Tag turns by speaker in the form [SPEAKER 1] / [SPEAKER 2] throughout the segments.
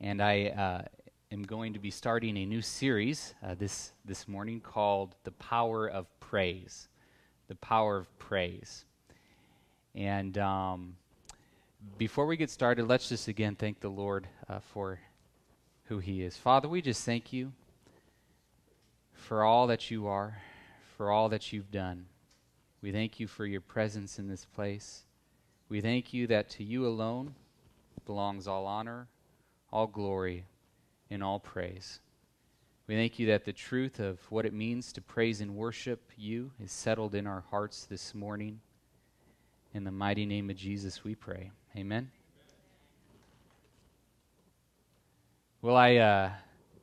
[SPEAKER 1] and I am going to be starting a new series this morning called "The Power of Praise." The power of praise. And before we get started, let's just again thank the Lord for who He is. Father, we just thank You for all that You are, for all that You've done. We thank You for Your presence in this place. We thank You that to You alone belongs all honor, all glory, and all praise. We thank You that the truth of what it means to praise and worship You is settled in our hearts this morning. In the mighty name of Jesus we pray. Amen. Well,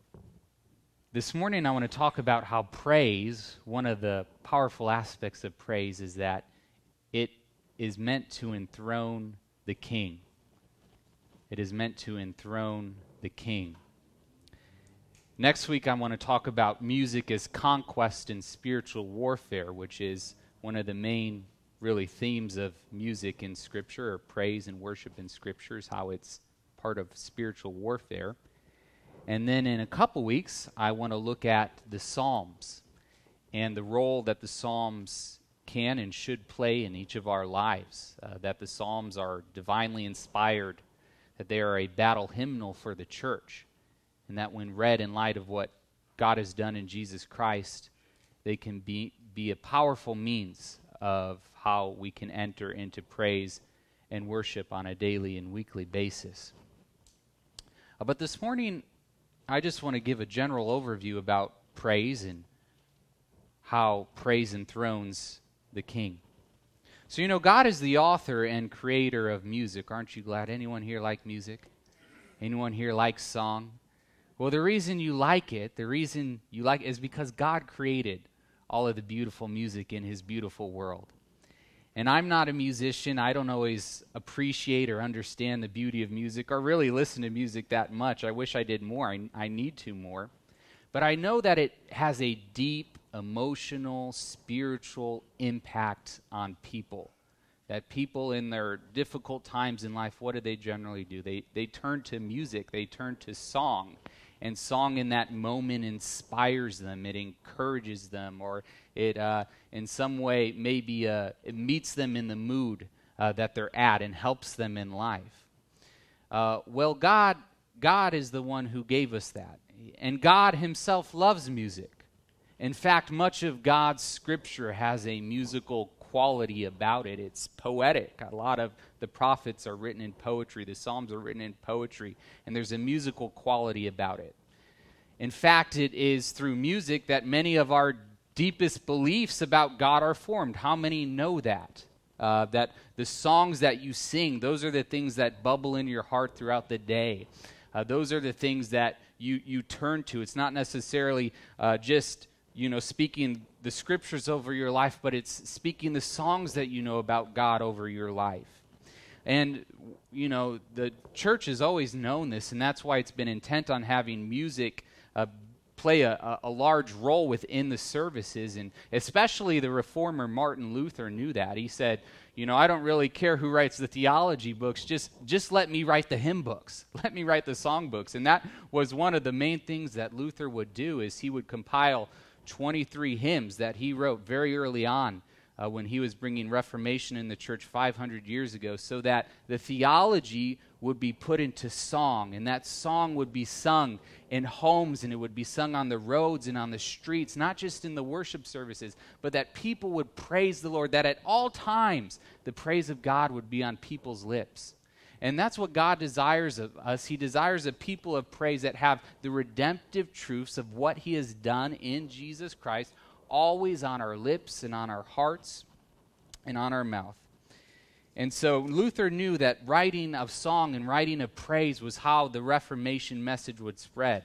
[SPEAKER 1] this morning I want to talk about how praise, one of the powerful aspects of praise is that it is meant to enthrone the King. It is meant to enthrone the King. Next week I want to talk about music as conquest and spiritual warfare, which is one of the main really themes of music in Scripture, or praise and worship in Scripture, is how it's part of spiritual warfare. And then in a couple weeks, I want to look at the Psalms and the role that the Psalms can and should play in each of our lives, that the Psalms are divinely inspired, that they are a battle hymnal for the church, and that when read in light of what God has done in Jesus Christ, they can be a powerful means of how we can enter into praise and worship on a daily and weekly basis. But this morning, I just want to give a general overview about praise and how praise enthrones the King. So, God is the author and creator of music. Aren't you glad? Anyone here like music? Anyone here likes song? Well, the reason you like it is because God created all of the beautiful music in His beautiful world. And I'm not a musician. I don't always appreciate or understand the beauty of music or really listen to music that much. I wish I did more. I need to more. But I know that it has a deep, emotional, spiritual impact on people. That people in their difficult times in life, what do they generally do? They turn to music. They turn to song. And song in that moment inspires them, it encourages them, or it in some way maybe it meets them in the mood that they're at and helps them in life. Well, God is the one who gave us that. And God Himself loves music. In fact, much of God's Scripture has a musical quality about it. It's poetic. A lot of the prophets are written in poetry. The Psalms are written in poetry. And there's a musical quality about it. In fact, it is through music that many of our deepest beliefs about God are formed. How many know that? That the songs that you sing, those are the things that bubble in your heart throughout the day. Those are the things that you turn to. It's not necessarily just speaking the Scriptures over your life, but it's speaking the songs that you know about God over your life. And, the church has always known this, and that's why it's been intent on having music play a large role within the services. And especially the reformer Martin Luther knew that. He said, I don't really care who writes the theology books, just let me write the hymn books. Let me write the song books. And that was one of the main things that Luther would do, is he would compile 23 hymns that he wrote very early on when he was bringing Reformation in the church 500 years ago, so that the theology would be put into song, and that song would be sung in homes, and it would be sung on the roads and on the streets, not just in the worship services, but that people would praise the Lord, that at all times the praise of God would be on people's lips. And that's what God desires of us. He desires a people of praise that have the redemptive truths of what He has done in Jesus Christ always on our lips and on our hearts and on our mouth. And so Luther knew that writing of song and writing of praise was how the Reformation message would spread.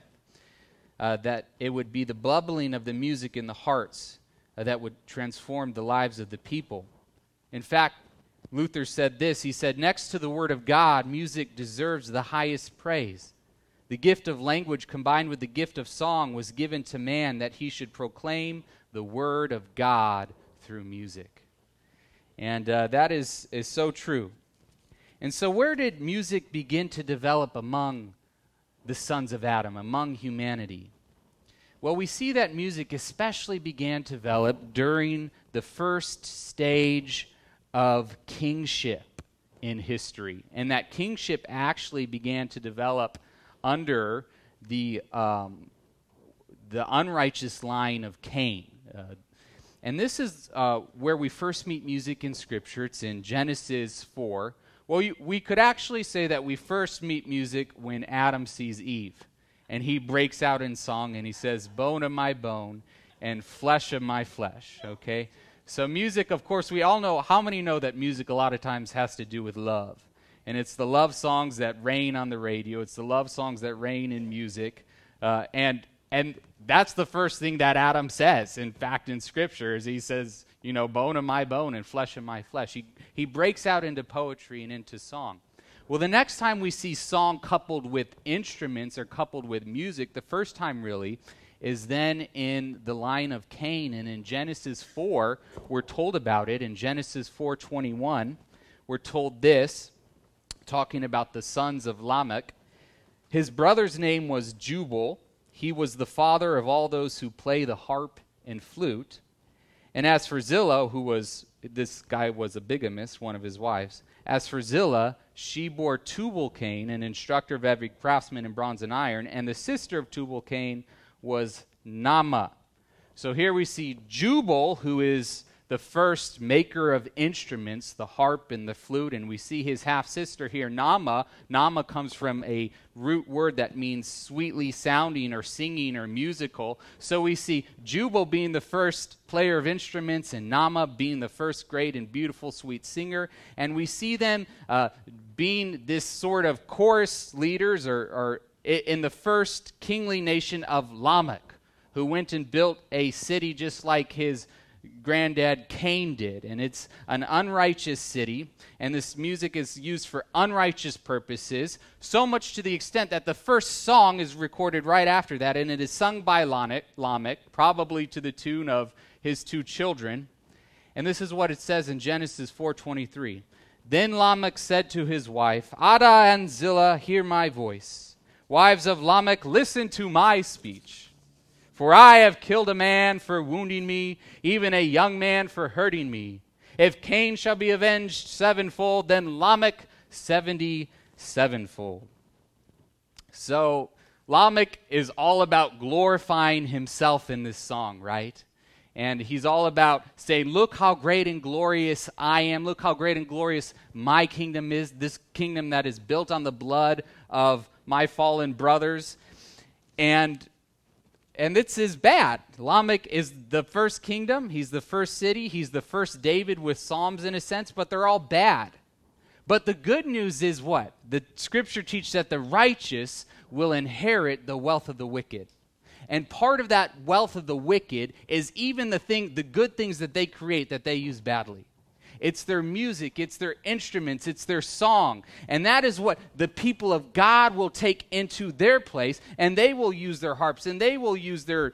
[SPEAKER 1] That it would be the bubbling of the music in the hearts that would transform the lives of the people. In fact, Luther said this. He said, "Next to the Word of God, music deserves the highest praise. The gift of language combined with the gift of song was given to man that he should proclaim the Word of God through music." And that is so true. And so where did music begin to develop among the sons of Adam, among humanity? Well, we see that music especially began to develop during the first stage of kingship in history. And that kingship actually began to develop under the unrighteous line of Cain. And this is where we first meet music in Scripture. It's in Genesis 4. Well, we could actually say that we first meet music when Adam sees Eve. And he breaks out in song and he says, "Bone of my bone and flesh of my flesh." Okay? So music, of course, we all know, how many know that music a lot of times has to do with love? And it's the love songs that reign on the radio. It's the love songs that reign in music. And that's the first thing that Adam says, in fact, in Scripture, is he says, bone of my bone and flesh of my flesh. He breaks out into poetry and into song. Well, the next time we see song coupled with instruments or coupled with music, the first time really, is then in the line of Cain. And in Genesis 4, we're told about it. In Genesis 4:21, we're told this, talking about the sons of Lamech. His brother's name was Jubal. He was the father of all those who play the harp and flute. And as for Zillah, this guy was a bigamist, one of his wives. As for Zillah, she bore Tubal-Cain, an instructor of every craftsman in bronze and iron, and the sister of Tubal-Cain was Naamah. So here we see Jubal, who is the first maker of instruments, the harp and the flute, and we see his half-sister here, Naamah. Naamah comes from a root word that means sweetly sounding or singing or musical. So we see Jubal being the first player of instruments and Naamah being the first great and beautiful sweet singer. And we see them being this sort of chorus leaders or in the first kingly nation of Lamech, who went and built a city just like his granddad Cain did. And it's an unrighteous city, and this music is used for unrighteous purposes, so much to the extent that the first song is recorded right after that, and it is sung by Lamech, probably to the tune of his two children. And this is what it says in Genesis 4:23. Then Lamech said to his wife, "Adah and Zillah, hear my voice. Wives of Lamech, listen to my speech. For I have killed a man for wounding me, even a young man for hurting me. If Cain shall be avenged sevenfold, then Lamech 77-fold." So Lamech is all about glorifying himself in this song, right? And he's all about saying, look how great and glorious I am. Look how great and glorious my kingdom is, this kingdom that is built on the blood of my fallen brothers. And this is bad. Lamech is the first kingdom. He's the first city. He's the first David with Psalms in a sense, but they're all bad. But the good news is what? The Scripture teaches that the righteous will inherit the wealth of the wicked. And part of that wealth of the wicked is even the good things that they create that they use badly. It's their music, it's their instruments, it's their song. And that is what the people of God will take into their place, and they will use their harps, and they will use their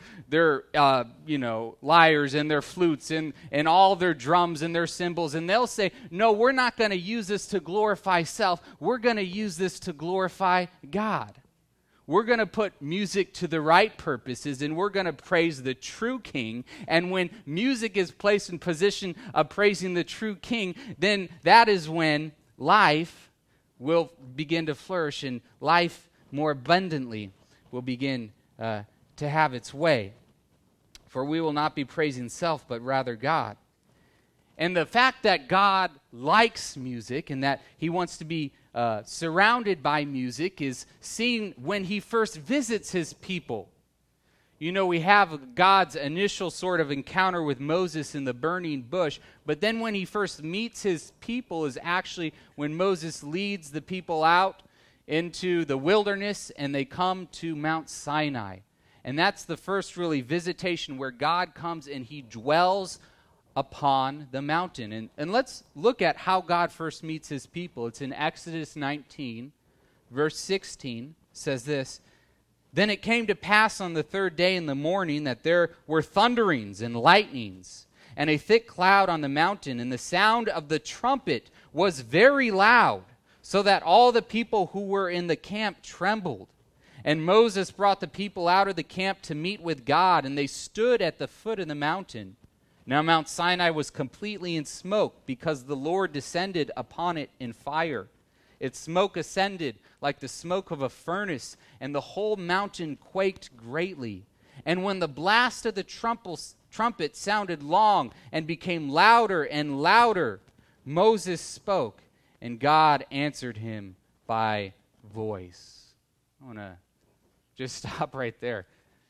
[SPEAKER 1] lyres and their flutes and all their drums and their cymbals, and they'll say, no, we're not going to use this to glorify self. We're going to use this to glorify God. We're going to put music to the right purposes, and we're going to praise the true King. And when music is placed in position of praising the true King, then that is when life will begin to flourish, and life more abundantly will begin to have its way. For we will not be praising self, but rather God. And the fact that God likes music and that he wants to be surrounded by music is seen when he first visits his people. We have God's initial sort of encounter with Moses in the burning bush, but then when he first meets his people is actually when Moses leads the people out into the wilderness and they come to Mount Sinai. And that's the first really visitation where God comes and he dwells upon the mountain. And let's look at how God first meets his people. It's in Exodus 19, verse 16, says this, "Then it came to pass on the third day in the morning that there were thunderings and lightnings, and a thick cloud on the mountain, and the sound of the trumpet was very loud, so that all the people who were in the camp trembled. And Moses brought the people out of the camp to meet with God, and they stood at the foot of the mountain. Now Mount Sinai was completely in smoke, because the Lord descended upon it in fire. Its smoke ascended like the smoke of a furnace, and the whole mountain quaked greatly. And when the blast of the trumpet sounded long and became louder and louder, Moses spoke, and God answered him by voice. I want to just stop right there.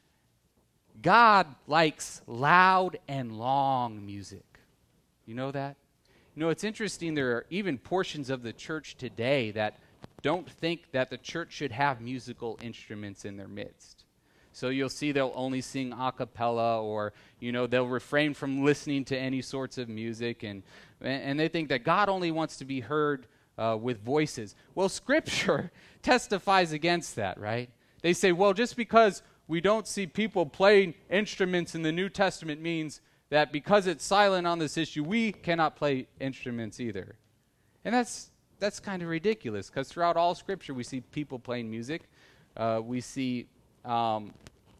[SPEAKER 1] God likes loud and long music. You know that? You know, it's interesting, there are even portions of the church today that don't think that the church should have musical instruments in their midst. So you'll see they'll only sing a cappella, or, you know, they'll refrain from listening to any sorts of music, and they think that God only wants to be heard with voices. Well, Scripture testifies against that, right? They say, well, just because we don't see people playing instruments in the New Testament means that because it's silent on this issue, we cannot play instruments either. And that's kind of ridiculous, because throughout all Scripture we see people playing music. We see, and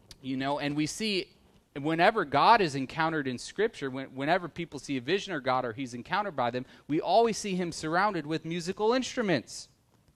[SPEAKER 1] we see whenever God is encountered in Scripture, whenever people see a vision of God or he's encountered by them, we always see him surrounded with musical instruments.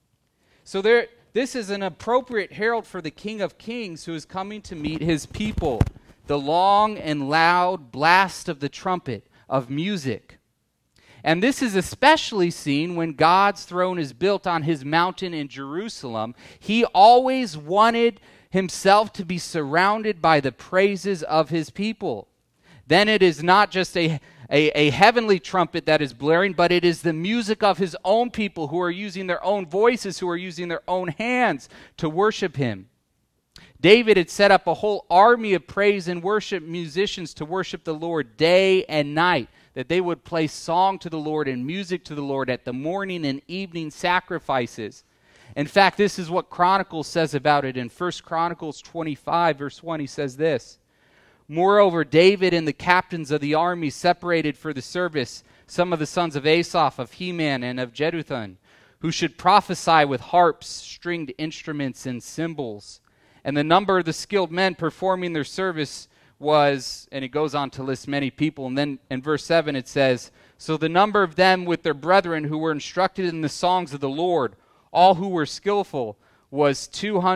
[SPEAKER 1] So this is an appropriate herald for the King of Kings who is coming to meet his people. The long and loud blast of the trumpet of music. And this is especially seen when God's throne is built on his mountain in Jerusalem. He always wanted himself to be surrounded by the praises of his people. Then it is not just a heavenly trumpet that is blaring, but it is the music of his own people who are using their own voices, who are using their own hands to worship him. David had set up a whole army of praise and worship musicians to worship the Lord day and night, that they would play song to the Lord and music to the Lord at the morning and evening sacrifices. In fact, this is what Chronicles says about it. In 1 Chronicles 25, verse 1, he says this: Moreover, David and the captains of the army separated for the service some of the sons of Asaph, of Heman, and of Jeduthun, who should prophesy with harps, stringed instruments, and cymbals. And the number of the skilled men performing their service was, and it goes on to list many people, and then in verse 7 it says, So the number of them with their brethren who were instructed in the songs of the Lord, all who were skillful, was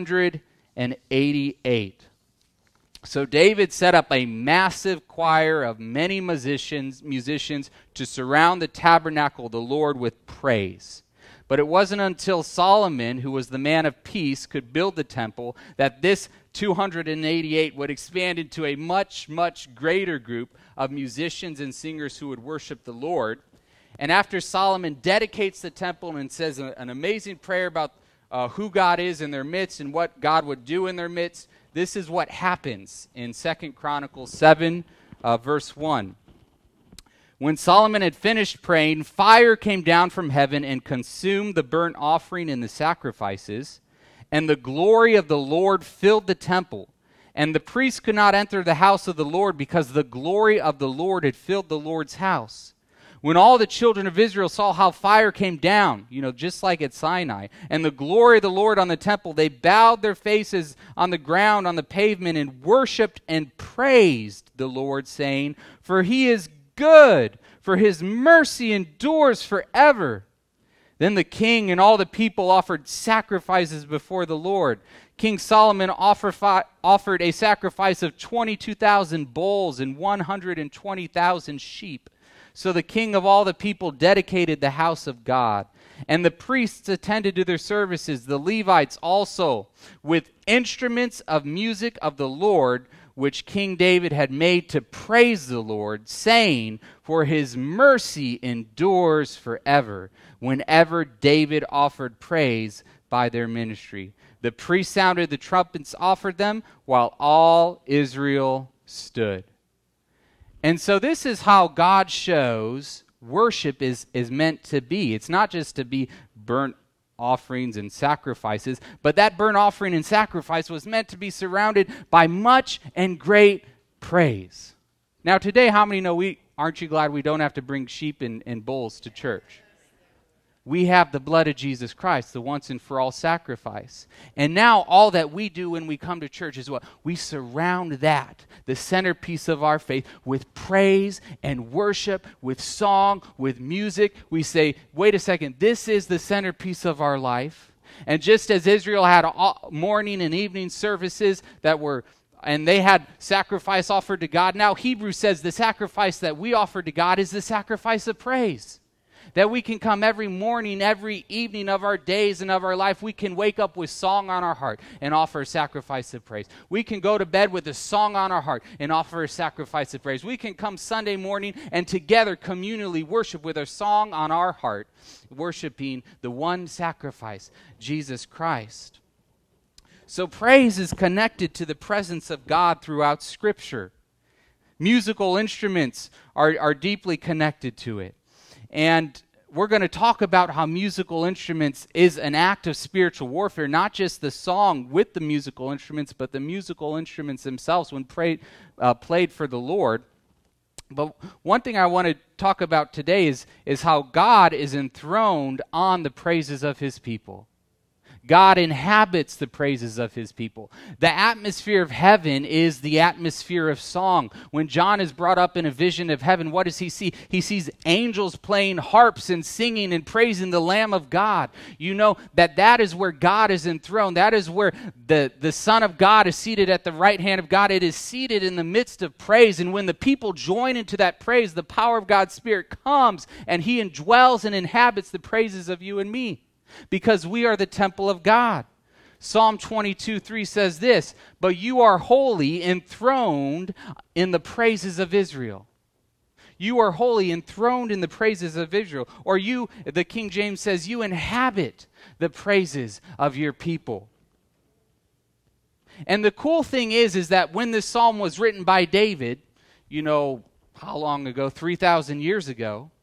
[SPEAKER 1] 288. So David set up a massive choir of many musicians to surround the tabernacle of the Lord with praise. But it wasn't until Solomon, who was the man of peace, could build the temple that this 288 would expand into a much, much greater group of musicians and singers who would worship the Lord. And after Solomon dedicates the temple and says an amazing prayer about who God is in their midst and what God would do in their midst, this is what happens in 2 Chronicles 7, verse 1. When Solomon had finished praying, fire came down from heaven and consumed the burnt offering and the sacrifices, and the glory of the Lord filled the temple. And the priests could not enter the house of the Lord because the glory of the Lord had filled the Lord's house. When all the children of Israel saw how fire came down, just like at Sinai, and the glory of the Lord on the temple, they bowed their faces on the ground, on the pavement, and worshipped and praised the Lord, saying, For he is good, for his mercy endures forever. Then the king and all the people offered sacrifices before the Lord. King Solomon offered a sacrifice of 22,000 bulls and 120,000 sheep. So the king of all the people dedicated the house of God. And the priests attended to their services, the Levites also, with instruments of music of the Lord, which King David had made to praise the Lord, saying, For his mercy endures forever, whenever David offered praise by their ministry. The priests sounded the trumpets, offered them, while all Israel stood. And so this is how God shows worship is meant to be. It's not just to be burnt offerings and sacrifices, but that burnt offering and sacrifice was meant to be surrounded by much and great praise. Now today, how many know aren't you glad we don't have to bring sheep and bulls to church? we have the blood of Jesus Christ, the once and for all sacrifice. And now all that we do when we come to church is what? We surround that, the centerpiece of our faith, with praise and worship, with song, with music. We say, wait a second, this is the centerpiece of our life. And just as Israel had morning and evening services and they had sacrifice offered to God, now Hebrews says the sacrifice that we offer to God is the sacrifice of praise. That we can come every morning, every evening of our days and of our life. We can wake up with song on our heart and offer a sacrifice of praise. We can go to bed with a song on our heart and offer a sacrifice of praise. We can come Sunday morning and together communally worship with a song on our heart, worshiping the one sacrifice, Jesus Christ. So praise is connected to the presence of God throughout Scripture. Musical instruments are deeply connected to it. And we're going to talk about how musical instruments is an act of spiritual warfare, not just the song with the musical instruments, but the musical instruments themselves when played for the Lord. But one thing I want to talk about today is how God is enthroned on the praises of his people. God inhabits the praises of his people. The atmosphere of heaven is the atmosphere of song. When John is brought up in a vision of heaven, what does he see? He sees angels playing harps and singing and praising the Lamb of God. You know that is where God is enthroned. That is where the Son of God is seated at the right hand of God. It is seated in the midst of praise. And when the people join into that praise, the power of God's Spirit comes and he indwells and inhabits the praises of you and me. Because we are the temple of God. Psalm 22:3 says this, but you are holy, enthroned in the praises of Israel. You are holy, enthroned in the praises of Israel. Or you, the King James says, you inhabit the praises of your people. And the cool thing is that when this psalm was written by David, you know, how long ago? 3,000 years ago.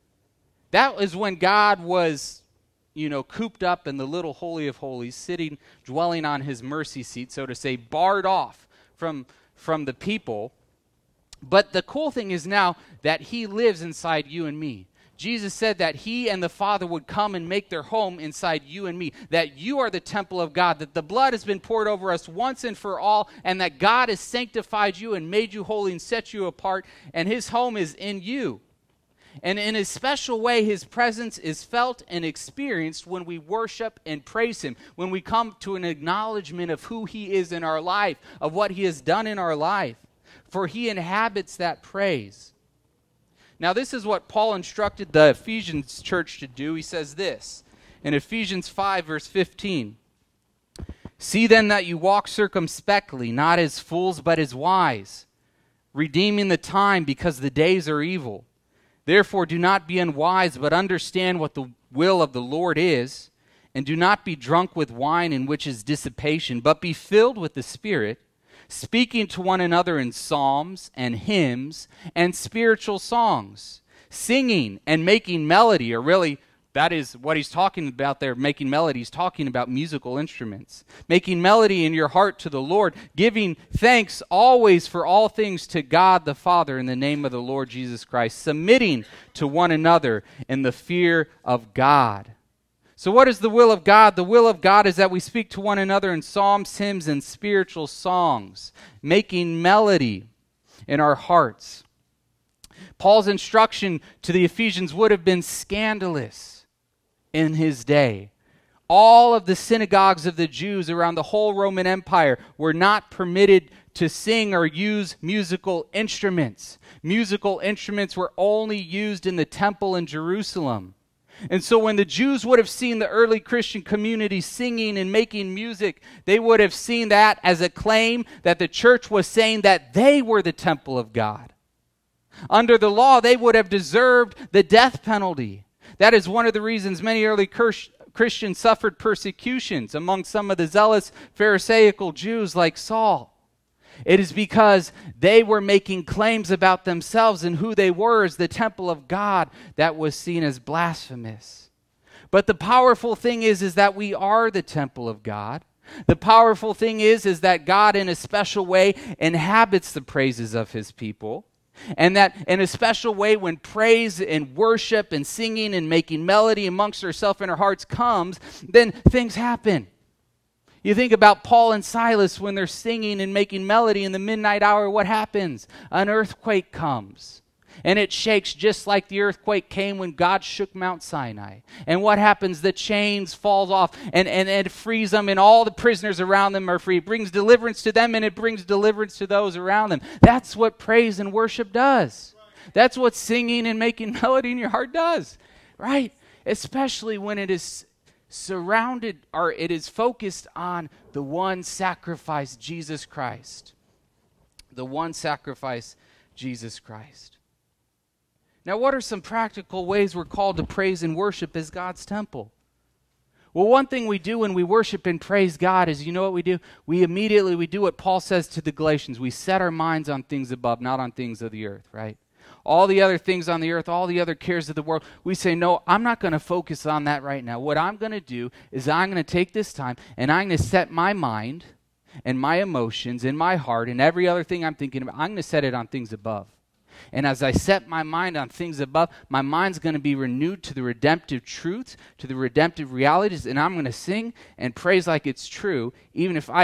[SPEAKER 1] That was when God was cooped up in the little Holy of Holies, dwelling on his mercy seat, so to say, barred off from the people. But the cool thing is now that he lives inside you and me. Jesus said that he and the Father would come and make their home inside you and me, that you are the temple of God, that the blood has been poured over us once and for all, and that God has sanctified you and made you holy and set you apart, and his home is in you. And in a special way, his presence is felt and experienced when we worship and praise him, when we come to an acknowledgement of who he is in our life, of what he has done in our life, for he inhabits that praise. Now, this is what Paul instructed the Ephesians church to do. He says this in Ephesians 5, verse 15. See then that you walk circumspectly, not as fools, but as wise, redeeming the time because the days are evil. Therefore, do not be unwise, but understand what the will of the Lord is, and do not be drunk with wine in which is dissipation, but be filled with the Spirit, speaking to one another in psalms and hymns and spiritual songs, singing and making melody, or really, that is what he's talking about there, making melody. He's talking about musical instruments. Making melody in your heart to the Lord, giving thanks always for all things to God the Father in the name of the Lord Jesus Christ, submitting to one another in the fear of God. So what is the will of God? The will of God is that we speak to one another in psalms, hymns, and spiritual songs, making melody in our hearts. Paul's instruction to the Ephesians would have been scandalous in his day. All of the synagogues of the Jews around the whole Roman Empire were not permitted to sing or use musical instruments. Musical instruments were only used in the temple in Jerusalem. And so when the Jews would have seen the early Christian community singing and making music, they would have seen that as a claim that the church was saying that they were the temple of God. Under the law, they would have deserved the death penalty. That is one of the reasons many early Christians suffered persecutions among some of the zealous Pharisaical Jews like Saul. It is because they were making claims about themselves and who they were as the temple of God that was seen as blasphemous. But the powerful thing is that we are the temple of God. The powerful thing is that God in a special way inhabits the praises of his people. And that in a special way, when praise and worship and singing and making melody amongst ourselves in our hearts comes, then things happen. You think about Paul and Silas when they're singing and making melody in the midnight hour, what happens? An earthquake comes. And it shakes just like the earthquake came when God shook Mount Sinai. And what happens? The chains falls off and it frees them, and all the prisoners around them are free. It brings deliverance to them, and it brings deliverance to those around them. That's what praise and worship does. That's what singing and making melody in your heart does, right? Especially when it is surrounded, or it is focused on the one sacrifice, Jesus Christ. The one sacrifice, Jesus Christ. Now, what are some practical ways we're called to praise and worship as God's temple? Well, one thing we do when we worship and praise God is, you know what we do? We do what Paul says to the Galatians. We set our minds on things above, not on things of the earth, right? All the other things on the earth, all the other cares of the world, we say, no, I'm not going to focus on that right now. What I'm going to do is I'm going to take this time and I'm going to set my mind and my emotions and my heart and every other thing I'm thinking about, I'm going to set it on things above. And as I set my mind on things above, my mind's going to be renewed to the redemptive truths, to the redemptive realities, and I'm going to sing and praise like it's true, even if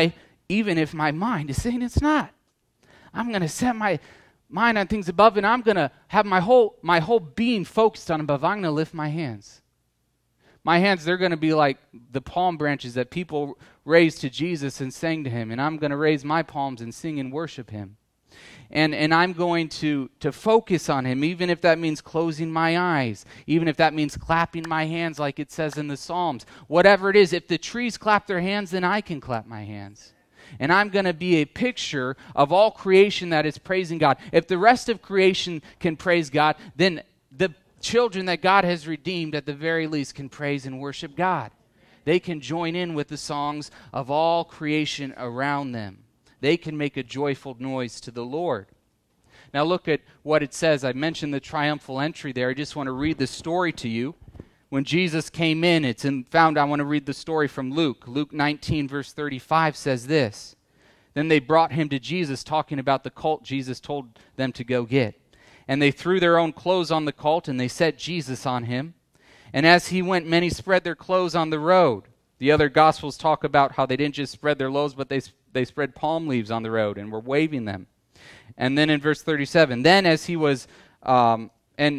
[SPEAKER 1] my mind is saying it's not. I'm going to set my mind on things above, and I'm going to have my whole being focused on above. I'm going to lift my hands. My hands, they're going to be like the palm branches that people raised to Jesus and sang to him, and I'm going to raise my palms and sing and worship him. And I'm going to focus on him, even if that means closing my eyes, even if that means clapping my hands like it says in the Psalms. Whatever it is, if the trees clap their hands, then I can clap my hands. And I'm going to be a picture of all creation that is praising God. If the rest of creation can praise God, then the children that God has redeemed at the very least can praise and worship God. They can join in with the songs of all creation around them. They can make a joyful noise to the Lord. Now look at what it says. I mentioned the triumphal entry there. I just want to read the story to you. When Jesus came in, I want to read the story from Luke. Luke 19 verse 35 says this. Then they brought him to Jesus, talking about the colt Jesus told them to go get. And they threw their own clothes on the colt, and they set Jesus on him. And as he went, many spread their clothes on the road. The other Gospels talk about how they didn't just spread their clothes, but they spread palm leaves on the road and were waving them. And then in verse 37, then as he was now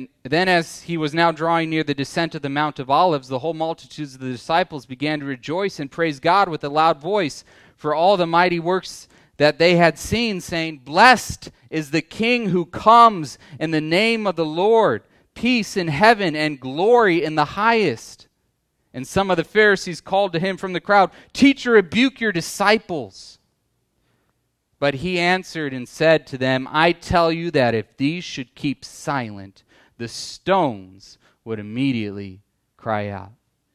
[SPEAKER 1] drawing near the descent of the Mount of Olives, the whole multitudes of the disciples began to rejoice and praise God with a loud voice for all the mighty works that they had seen, saying, "Blessed is the King who comes in the name of the Lord, peace in heaven and glory in the highest." And some of the Pharisees called to him from the crowd, "Teacher, rebuke your disciples." But he answered and said to them, "I tell you that if these should keep silent, the stones would immediately cry out."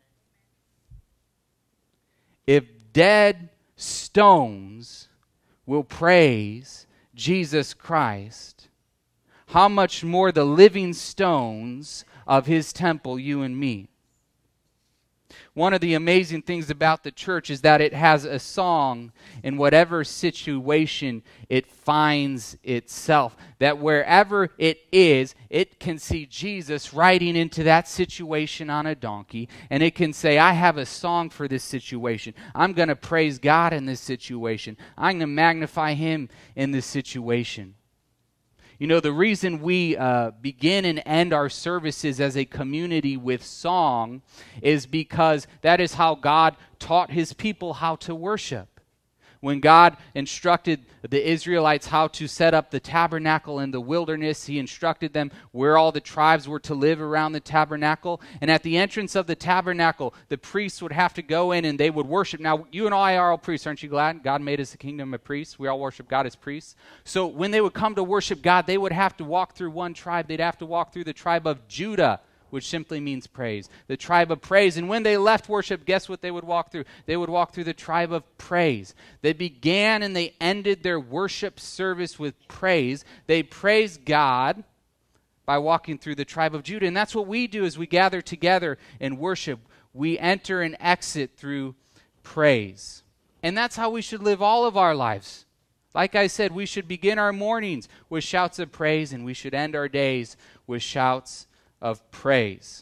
[SPEAKER 1] If dead stones will praise Jesus Christ, how much more the living stones of his temple, you and me. One of the amazing things about the church is that it has a song in whatever situation it finds itself. That wherever it is, it can see Jesus riding into that situation on a donkey, and it can say, I have a song for this situation. I'm going to praise God in this situation. I'm going to magnify him in this situation. You know, the reason we begin and end our services as a community with song is because that is how God taught his people how to worship. When God instructed the Israelites how to set up the tabernacle in the wilderness, he instructed them where all the tribes were to live around the tabernacle. And at the entrance of the tabernacle, the priests would have to go in and they would worship. Now, you and I are all priests, aren't you glad? God made us a kingdom of priests. We all worship God as priests. So when they would come to worship God, they would have to walk through one tribe. They'd have to walk through the tribe of Judah, which simply means praise. The tribe of praise. And when they left worship, guess what they would walk through? They would walk through the tribe of praise. They began and they ended their worship service with praise. They praised God by walking through the tribe of Judah. And that's what we do as we gather together and worship. We enter and exit through praise. And that's how we should live all of our lives. Like I said, we should begin our mornings with shouts of praise, and we should end our days with shouts of praise.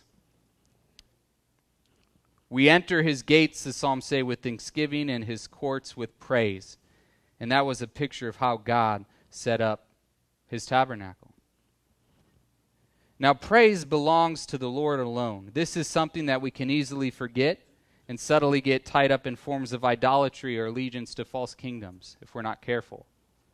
[SPEAKER 1] We enter his gates, the Psalms say, with thanksgiving, and his courts with praise. And that was a picture of how God set up his tabernacle. Now, praise belongs to the Lord alone. This is something that we can easily forget and subtly get tied up in forms of idolatry or allegiance to false kingdoms if we're not careful.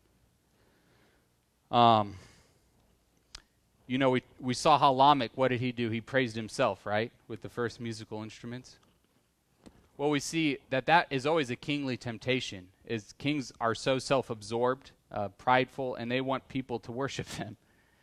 [SPEAKER 1] We saw how Lamech, what did he do? He praised himself, right, with the first musical instruments. Well, we see that is always a kingly temptation, is kings are so self-absorbed, prideful, and they want people to worship them.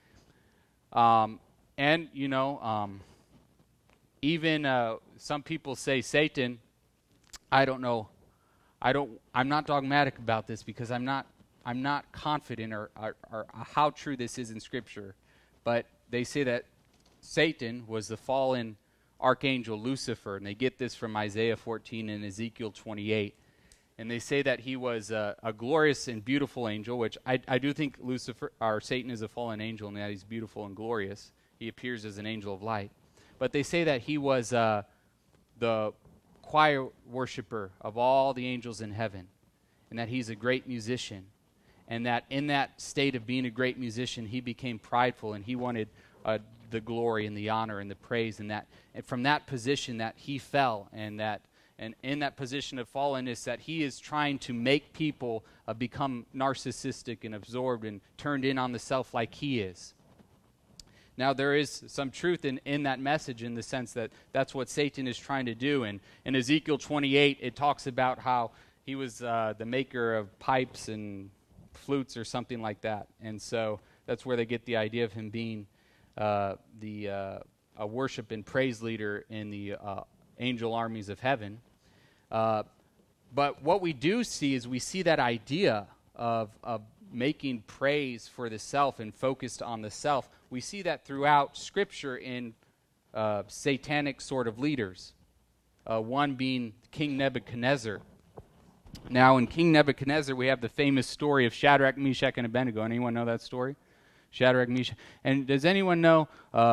[SPEAKER 1] Even some people say Satan, I don't know, I'm not dogmatic about this because I'm not confident or how true this is in Scripture, but they say that Satan was the fallen archangel Lucifer, and they get this from Isaiah 14 and Ezekiel 28. And they say that he was a glorious and beautiful angel, which I do think Satan is a fallen angel, and that he's beautiful and glorious. He appears as an angel of light. But they say that he was the choir worshiper of all the angels in heaven, and that he's a great musician, and that in that state of being a great musician, he became prideful, and he wanted the glory and the honor and the praise, and from that position that he fell, and in that position of fallenness, that he is trying to make people become narcissistic and absorbed and turned in on the self like he is. Now, there is some truth in that message in the sense that that's what Satan is trying to do. And in Ezekiel 28, it talks about how he was the maker of pipes and flutes or something like that. And so that's where they get the idea of him being a worship and praise leader in the angel armies of heaven. But what we do see is we see that idea of making praise for the self and focused on the self. We see that throughout Scripture in satanic sort of leaders, one being King Nebuchadnezzar. Now, in King Nebuchadnezzar, we have the famous story of Shadrach, Meshach, and Abednego. Anyone know that story? Shadrach, Meshach. And does anyone know?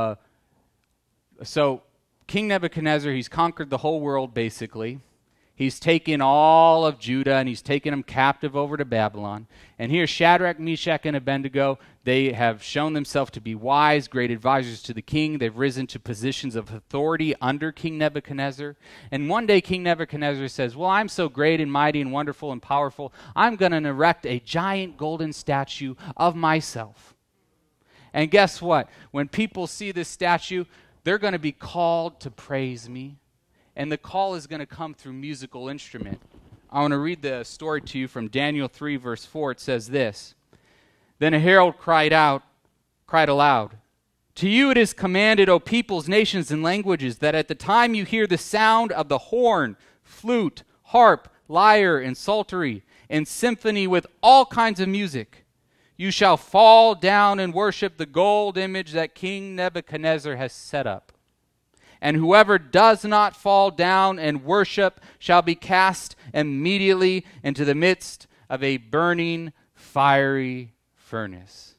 [SPEAKER 1] So King Nebuchadnezzar, he's conquered the whole world, basically. He's taken all of Judah, and he's taken them captive over to Babylon. And here, Shadrach, Meshach, and Abednego, they have shown themselves to be wise, great advisors to the king. They've risen to positions of authority under King Nebuchadnezzar. And one day, King Nebuchadnezzar says, well, I'm so great and mighty and wonderful and powerful, I'm going to erect a giant golden statue of myself. And guess what? When people see this statue, they're going to be called to praise me. And the call is going to come through musical instrument. I want to read the story to you from Daniel 3, verse 4. It says this: Then a herald cried aloud, to you it is commanded, O peoples, nations, and languages, that at the time you hear the sound of the horn, flute, harp, lyre, and psaltery, and symphony with all kinds of music, you shall fall down and worship the gold image that King Nebuchadnezzar has set up. And whoever does not fall down and worship shall be cast immediately into the midst of a burning, fiery furnace.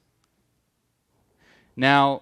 [SPEAKER 1] Now,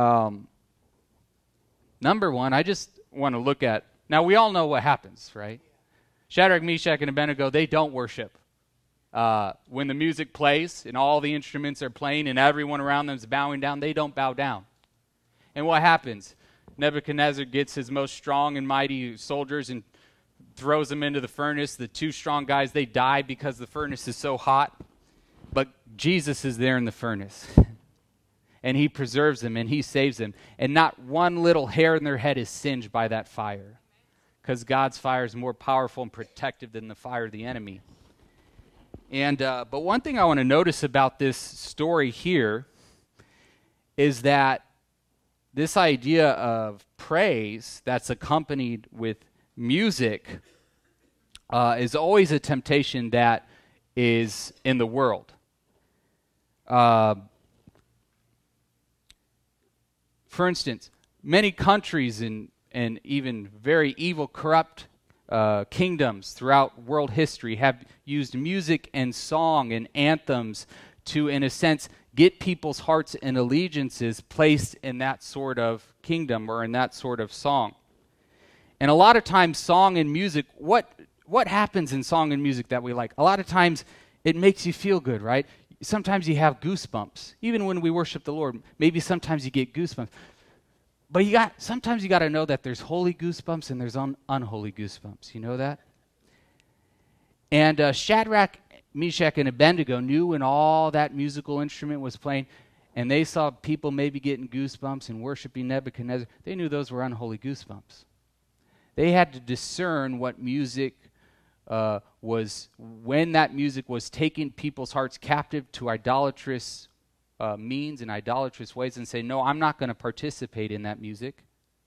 [SPEAKER 1] number one, I just want to look at, now we all know what happens, right? Shadrach, Meshach, and Abednego, they don't worship. When the music plays and all the instruments are playing and everyone around them is bowing down, they don't bow down. And what happens? Nebuchadnezzar gets his most strong and mighty soldiers and throws them into the furnace. The two strong guys, they die because the furnace is so hot. But Jesus is there in the furnace. And he preserves them and he saves them. And not one little hair in their head is singed by that fire. Because God's fire is more powerful and protective than the fire of the enemy. And but one thing I want to notice about this story here is that this idea of praise that's accompanied with music is always a temptation that is in the world. For instance, many countries and even very evil, corrupt kingdoms throughout world history have used music and song and anthems to, in a sense, get people's hearts and allegiances placed in that sort of kingdom or in that sort of song. And a lot of times song and music, what happens in song and music that we like? A lot of times it makes you feel good, right? Sometimes you have goosebumps. Even when we worship the Lord, maybe sometimes you get goosebumps. But sometimes you got to know that there's holy goosebumps and there's unholy goosebumps. You know that? And Shadrach, Meshach, and Abednego knew when all that musical instrument was playing, and they saw people maybe getting goosebumps and worshiping Nebuchadnezzar. They knew those were unholy goosebumps. They had to discern what music was, when that music was taking people's hearts captive to idolatrous means and idolatrous ways, and say, no, I'm not going to participate in that music.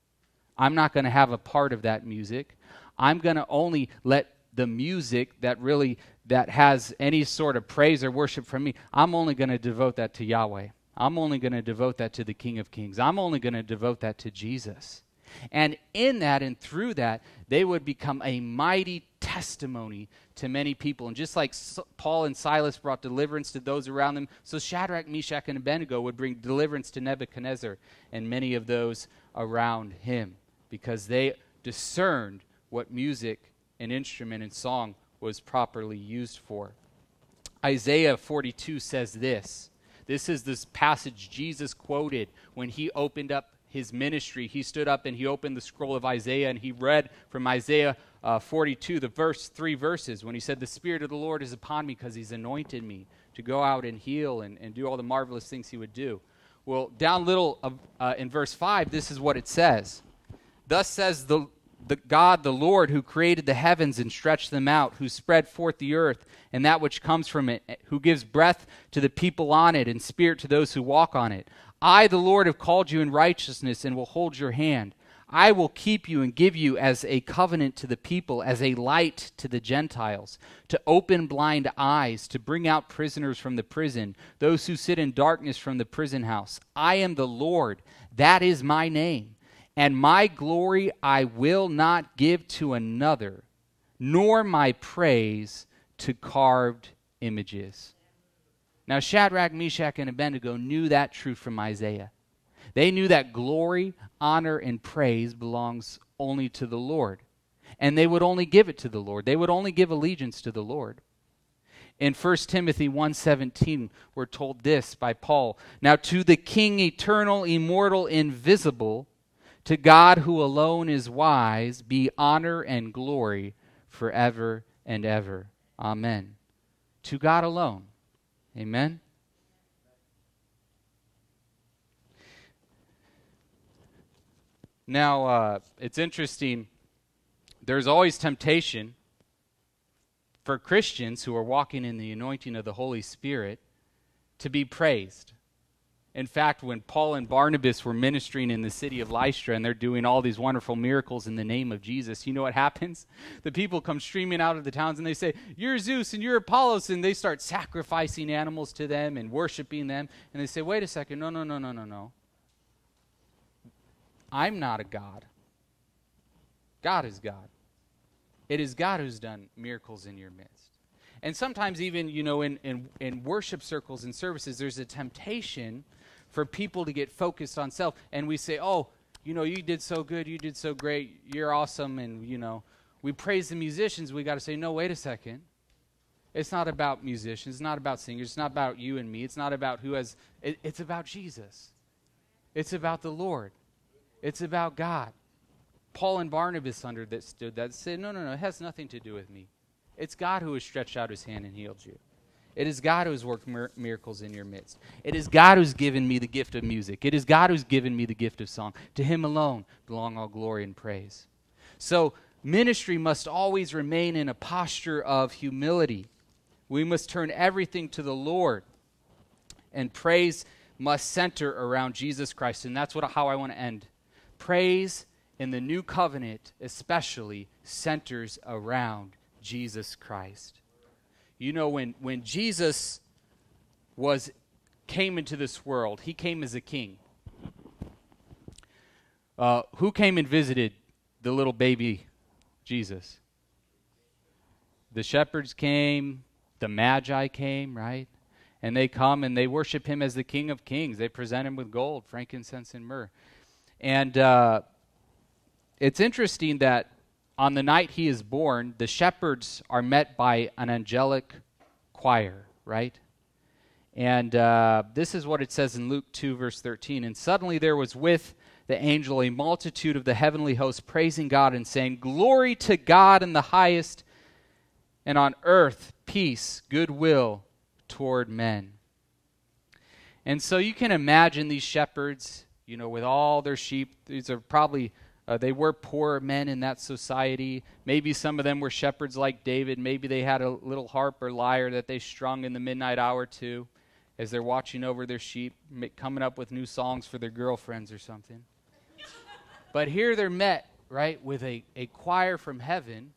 [SPEAKER 1] I'm not going to have a part of that music. I'm going to only let the music that has any sort of praise or worship from me, I'm only going to devote that to Yahweh. I'm only going to devote that to the King of Kings. I'm only going to devote that to Jesus. And in that and through that, they would become a mighty testimony to many people. And just like Paul and Silas brought deliverance to those around them, so Shadrach, Meshach, and Abednego would bring deliverance to Nebuchadnezzar and many of those around him, because they discerned what music and instrument and song was properly used for. Isaiah 42 says this. This is this passage Jesus quoted when he opened up his ministry. He stood up and he opened the scroll of Isaiah and he read from Isaiah 42, the three verses, when he said, "The Spirit of the Lord is upon me because he's anointed me to go out and heal and do all the marvelous things he would do." Well, down little in verse 5, this is what it says. "Thus says the God, the Lord, who created the heavens and stretched them out, who spread forth the earth and that which comes from it, who gives breath to the people on it and spirit to those who walk on it. I, the Lord, have called you in righteousness and will hold your hand. I will keep you and give you as a covenant to the people, as a light to the Gentiles, to open blind eyes, to bring out prisoners from the prison, those who sit in darkness from the prison house. I am the Lord, that is my name. And my glory I will not give to another, nor my praise to carved images." Now, Shadrach, Meshach, and Abednego knew that truth from Isaiah. They knew that glory, honor, and praise belongs only to the Lord. And they would only give it to the Lord. They would only give allegiance to the Lord. In 1 Timothy 1:17, we're told this by Paul. "Now to the King, eternal, immortal, invisible, to God who alone is wise, be honor and glory forever and ever. Amen." To God alone. Amen. Now, it's interesting. There's always temptation for Christians who are walking in the anointing of the Holy Spirit to be praised. In fact, when Paul and Barnabas were ministering in the city of Lystra and they're doing all these wonderful miracles in the name of Jesus, you know what happens? The people come streaming out of the towns and they say, "You're Zeus and you're Apollos," and they start sacrificing animals to them and worshiping them. And they say, "Wait a second, no. I'm not a god. God is God. It is God who's done miracles in your midst." And sometimes even, in worship circles and services, there's a temptation for people to get focused on self. And we say, "Oh, you did so good, you did so great, you're awesome." And, we praise the musicians. We got to say, "No, wait a second. It's not about musicians. It's not about singers. It's not about you and me. It's not about it's about Jesus. It's about the Lord. It's about God." Paul and Barnabas understood that, said, no, it has nothing to do with me. It's God who has stretched out his hand and healed you. It is God who has worked miracles in your midst. It is God who's given me the gift of music. It is God who's given me the gift of song. To him alone belong all glory and praise. So ministry must always remain in a posture of humility. We must turn everything to the Lord. And praise must center around Jesus Christ. And that's how I want to end. Praise in the new covenant especially centers around Jesus Christ. When Jesus came into this world, he came as a king. Who came and visited the little baby Jesus? the shepherds came, the magi came, right? And they come and they worship him as the King of Kings. They present him with gold, frankincense, and myrrh. And it's interesting that on the night he is born, the shepherds are met by an angelic choir, right? And this is what it says in Luke 2, verse 13. And suddenly there was with the angel a multitude of the heavenly host praising God and saying, "Glory to God in the highest, and on earth peace, goodwill toward men." And so you can imagine these shepherds, with all their sheep. These are probably, they were poor men in that society. Maybe some of them were shepherds like David. Maybe they had a little harp or lyre that they strung in the midnight hour too, as they're watching over their sheep, coming up with new songs for their girlfriends or something. But here they're met, right, with a choir from heaven.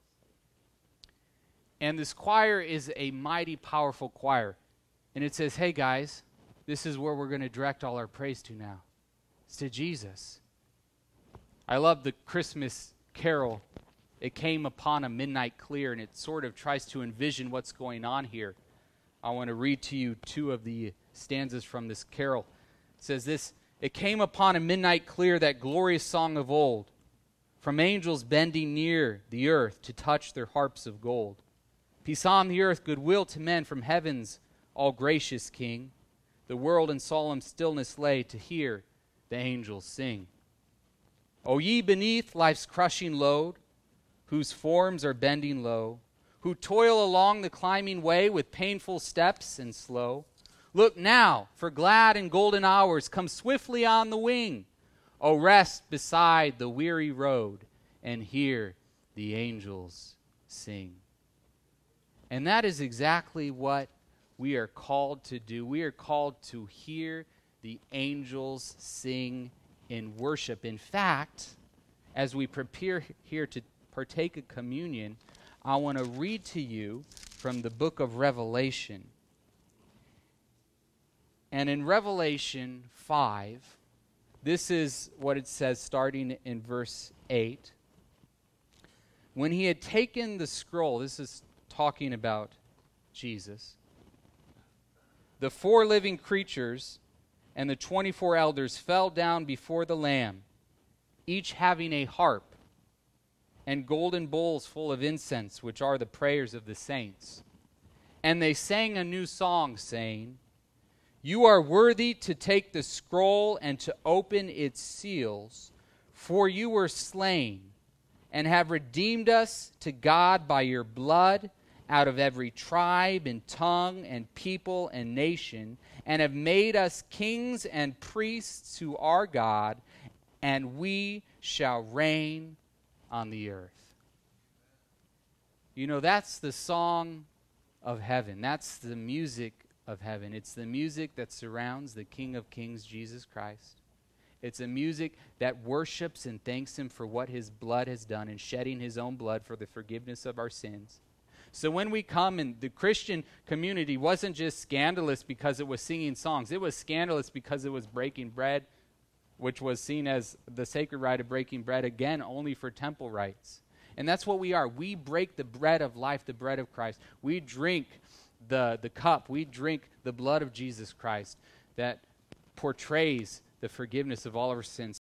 [SPEAKER 1] And this choir is a mighty, powerful choir. And it says, hey guys, this is where we're going to direct all our praise to now. It's to Jesus. I love the Christmas carol. It came upon a midnight clear, and it sort of tries to envision what's going on here. I want to read to you 2 of the stanzas from this carol. It says this: "It came upon a midnight clear, that glorious song of old, from angels bending near the earth to touch their harps of gold. Peace on the earth, goodwill to men, from heaven's all gracious King. The world in solemn stillness lay to hear the angels sing. O ye beneath life's crushing load, whose forms are bending low, who toil along the climbing way with painful steps and slow, look now, for glad and golden hours come swiftly on the wing. O rest beside the weary road and hear the angels sing." And that is exactly what we are called to do. We are called to hear the angels sing in worship. In fact, as we prepare here to partake of communion, I want to read to you from the book of Revelation. And in Revelation 5, this is what it says starting in verse 8. When he had taken the scroll, this is talking about Jesus, the 4 living creatures and the 24 elders fell down before the Lamb, each having a harp and golden bowls full of incense, which are the prayers of the saints. And they sang a new song, saying, "You are worthy to take the scroll and to open its seals, for you were slain and have redeemed us to God by your blood out of every tribe and tongue and people and nation, and have made us kings and priests to our God, and we shall reign on the earth." That's the song of heaven. That's the music of heaven. It's the music that surrounds the King of Kings, Jesus Christ. It's a music that worships and thanks him for what his blood has done in shedding his own blood for the forgiveness of our sins. So when we come, and the Christian community wasn't just scandalous because it was singing songs. It was scandalous because it was breaking bread, which was seen as the sacred rite of breaking bread, again, only for temple rites. And that's what we are. We break the bread of life, the bread of Christ. We drink the cup. We drink the blood of Jesus Christ that portrays the forgiveness of all of our sins.